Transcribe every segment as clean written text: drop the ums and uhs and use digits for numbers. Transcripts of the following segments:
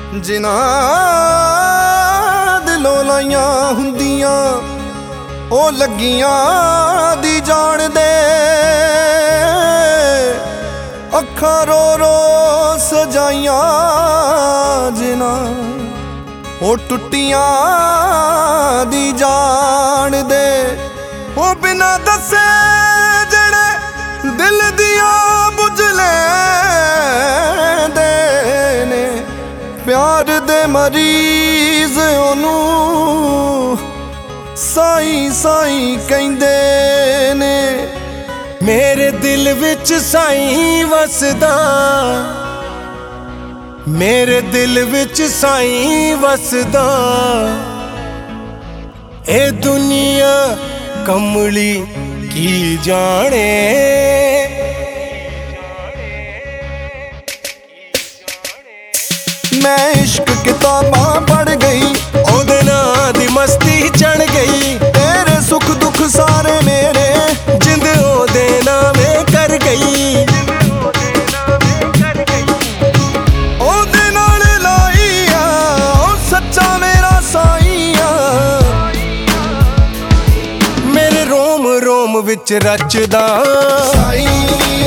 ਜਿਨ੍ਹਾਂ ਦਿਲੋਂ ਲਾਈਆਂ ਹੁੰਦੀਆਂ ਉਹ ਲੱਗੀਆਂ ਦੀ ਜਾਣਦੇ। ਅੱਖਾਂ ਰੋ ਰੋ ਸਜਾਈਆਂ ਜਿਨ੍ਹਾਂ ਉਹ ਟੁੱਟੀਆਂ ਦੀ ਜਾਣਦੇ। ਉਹ ਬਿਨਾਂ ਦੱਸੇ ਜਿਹੜੇ ਦਿਲ ਦੀਆਂ ਬੁਝ ਲੈਂਦੇ ਨੇ। ਪਿਆਰ ਦੇ ਮਰੀਜ਼ ਉਹਨੂੰ ਸਾਈਂ ਸਾਈਂ ਕਹਿੰਦੇ ਨੇ। ਮੇਰੇ ਦਿਲ ਵਿੱਚ ਸਾਈਂ ਵਸਦਾ, ਮੇਰੇ ਦਿਲ ਵਿੱਚ ਸਾਈਂ ਵਸਦਾ। ਇਹ ਦੁਨੀਆ ਕਮਲੀ ਕੀ ਜਾਣੇ। मैं इश्क किताबां पढ़ गई ओदे नां दी मस्ती चढ़ गई। तेरे सुख दुख सारे मेरे जिंद ओदे नामे कर गई। ओदे नाल लाई आ ओ सच्चा मेरा साईं आ। मेरे रोम रोम विच रचदा साईं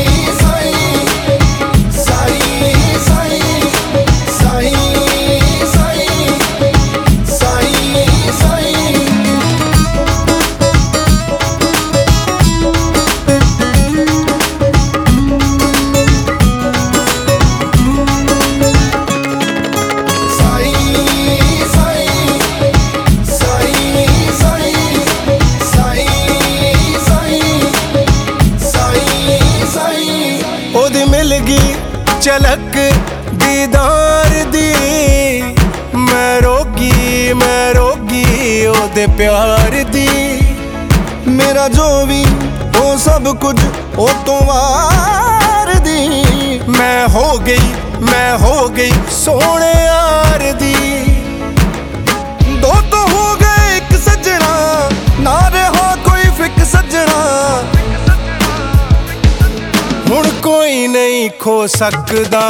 झलक दीदार दी। मैं रोगी ओदे प्यार दी। मेरा जो भी वो सब कुछ ओ तो वार दी। मैं हो गई सोने यार दी। दो तो हो गए एक सजना ना रहा कोई फिक सजना। हुण कोई नहीं खो सकदा।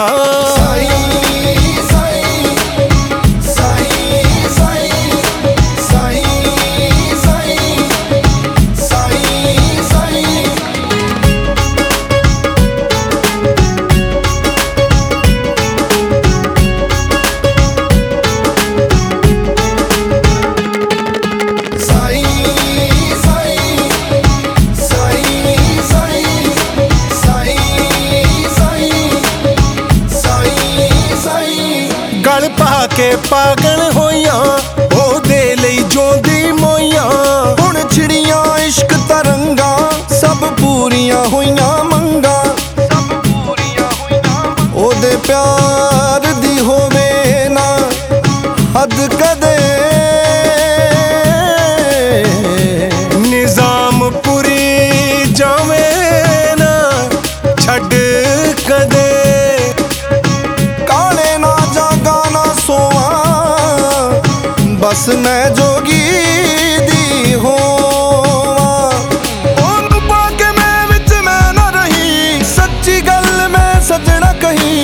गल पाके पागल होइयां ओदे लई जोंदी मोइयां। हुण छिड़ियां इश्क तरंगा सब पूरियां होइयां मंगा। ओदे प्यार दी होवे ना हद कदे। निजाम पुरी जावे ना छड़ कदे। बस मैं जोगी दी होवां। ओनू पाके मैं विच मैं ना रही। सच्ची गल मैं सजना कही।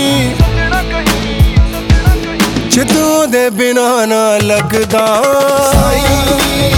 जिदों दे बिना ना लगदा।